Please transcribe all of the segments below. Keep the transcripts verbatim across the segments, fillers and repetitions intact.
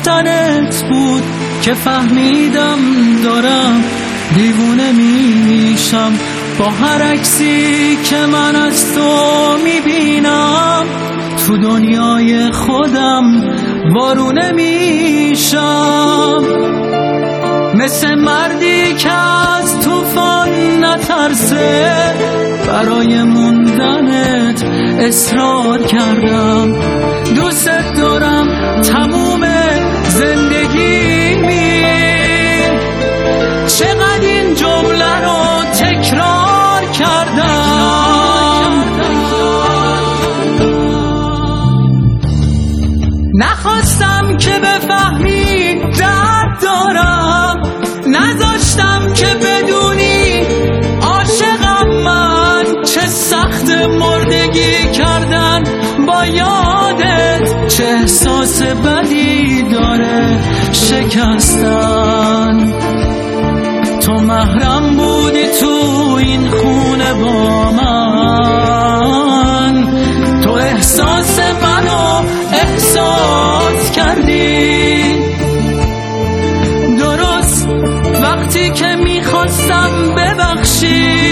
رفتنت بود که فهمیدم دارم دیوونه میشم. با هر عکسی که من از تو میبینم تو دنیای خودم وارونه میشم. مثل مردی که از طوفان نترسه برای موندنت اصرار کردم. دوست دارم تموم زندگیمی. چقدر این جمله رو تکرار کردم. نخواستم که بفهمی درد دارم، نذاشتم که بدونی عاشقم من. چه سخت مردگی کردن با یادت، چه احساس بدی داره شکستن. تو محرم بودی تو این خونه با من، تو احساس منو احساس کردی. درست وقتی که میخواستم ببخشی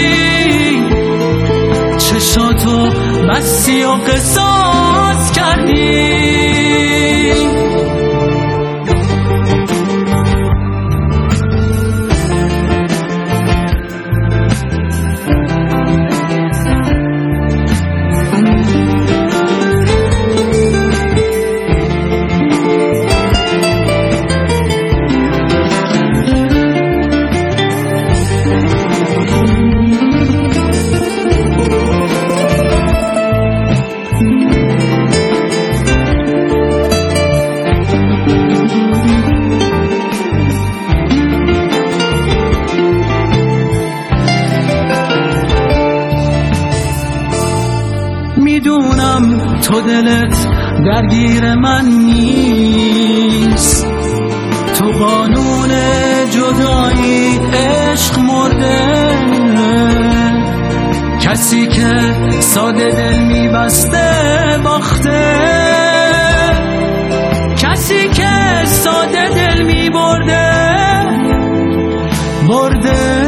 چشاتو بستی و قصاص کردی. میدونم تو دلت درگیر من نیست، تو قانون جدایی عشق مرده. کسی که ساده دل میبسته باخته، کسی که ساده دل میبرده برده.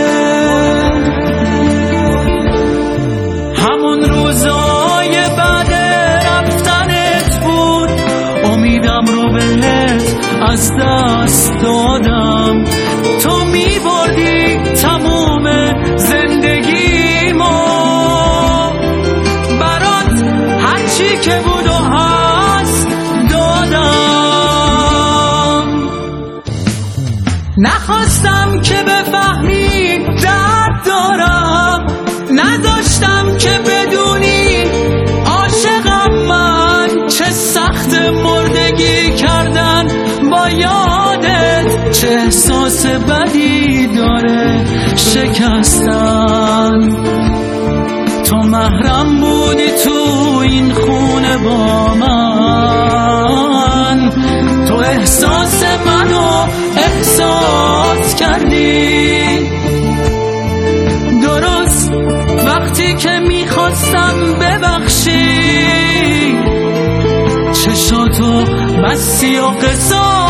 همون روزای بعد رفتنت بود امیدم رو بهت از دست دادم. تو میبردی تموم زندگیمو، برات هرچی که بود و هست دادم. نخواستم که بفهمی درد دارم، نذاشتم که بدونی عاشقم من. چه سخت مردگی کردن با یادت، چه احساس بدی داره شکستن. تو محرم بودی تو این خونه با من، تو احساس منو احساس کردی. درست وقتی که میخواستم ببخشی چشاتو بستی و قصاص